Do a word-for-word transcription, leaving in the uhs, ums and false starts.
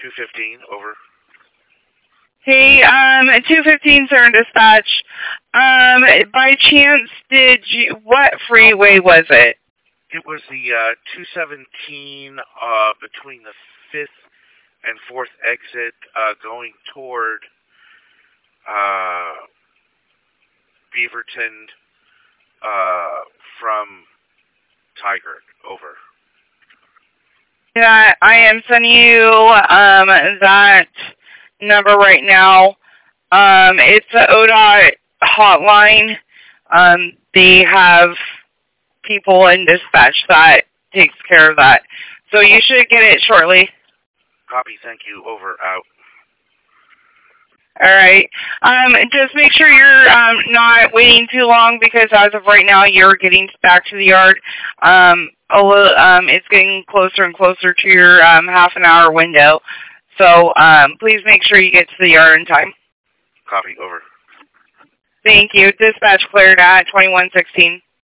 two fifteen, over. Hey, um, two fifteen, sir, in dispatch. Um, by chance, did you, what freeway was it? It was the uh, two seventeen uh, between the fifth and fourth exit uh, going toward uh, Beaverton uh, from Tigard, over. Yeah, I am sending you um, that number right now. Um, it's the O D O T hotline. Um, they have people in dispatch that takes care of that. So you should get it shortly. Copy, thank you, over, out. All right. Um, just make sure you're um, not waiting too long because as of right now, you're getting back to the yard. Um, a little, um, it's getting closer and closer to your um, half an hour window. So um, please make sure you get to the yard in time. Copy, over. Thank you. Dispatch cleared at twenty-one sixteen.